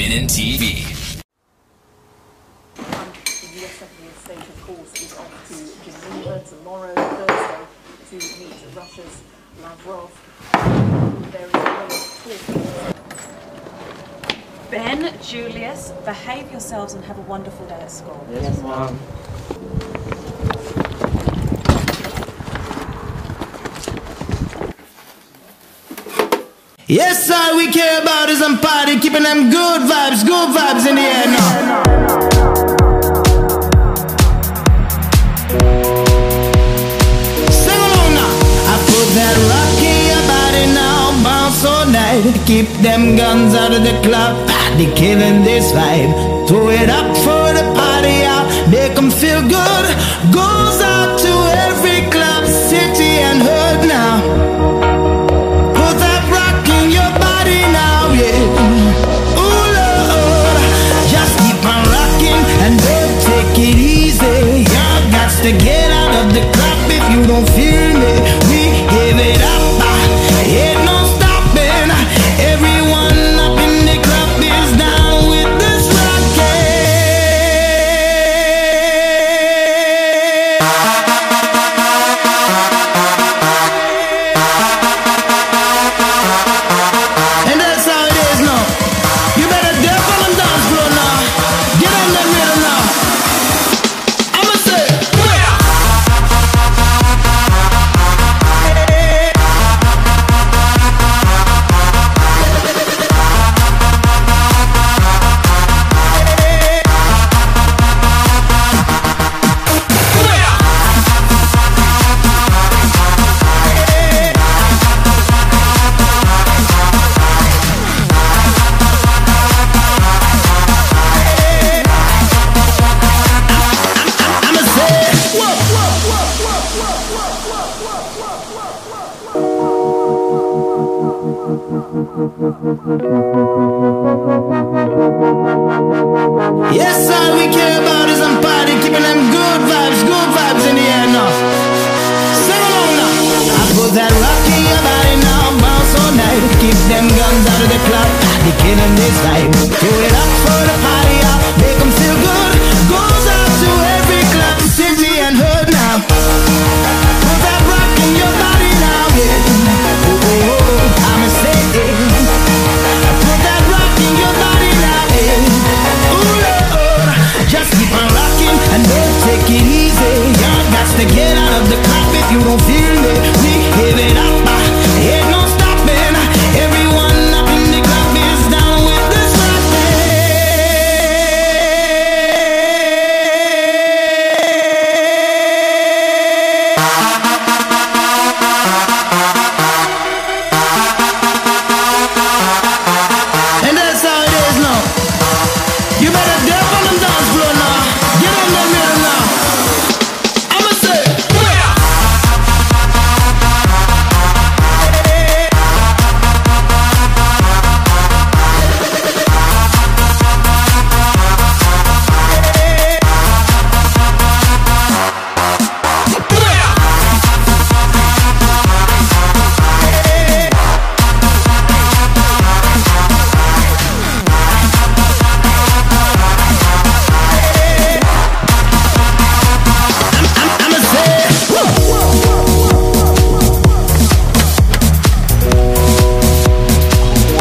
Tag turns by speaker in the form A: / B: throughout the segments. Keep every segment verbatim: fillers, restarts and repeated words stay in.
A: Spinnin' T V.
B: The U S seventieth stage, of course, is off to Geneva tomorrow, Thursday, to meet Russia's Lavrov. There is a lot of talk.
C: Ben, Julius, behave yourselves and have a wonderful day at school.
D: Yes, Mom.
E: Yes, all we care about is I'm party, keeping them good vibes, good vibes in the air now. Sing along now. I put that rock in your body now, bounce all night. Keep them guns out of the club, they killing this vibe. Throw it up for the party out, make them feel good. Goes out to every club, city and hood now. To get out of the club if you don't feel me, we give it up, ain't no stopping. Everyone up in the club is down with this and that's how it is now. You better dip on the dance floor now. Get on that rhythm now. I'ma say yes, all we care about is I'm party, keeping them good vibes, good vibes in the air now. Sing along now. I put that rock in your body now, bounce all night. Keep them guns out of the club, they killing this vibe. Throw it up for the party out, make them feel good. Goes out to every club, city and hood now. Put that rock in your body now, yeah. Oh, oh, oh, I'ma say it. Put that rock in your body now, yeah. Ooh, Lord, just keep on rocking and don't take it easy. Y'all got to get out of the club if you don't feel it. We give it up, ain't no stopping. Everyone up in the club is down with this and that's how it is now. You better dip on the dance floor now. Get on that rhythm now. I'ma say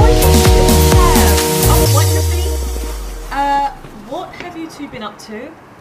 C: Uh, what have you two been up to?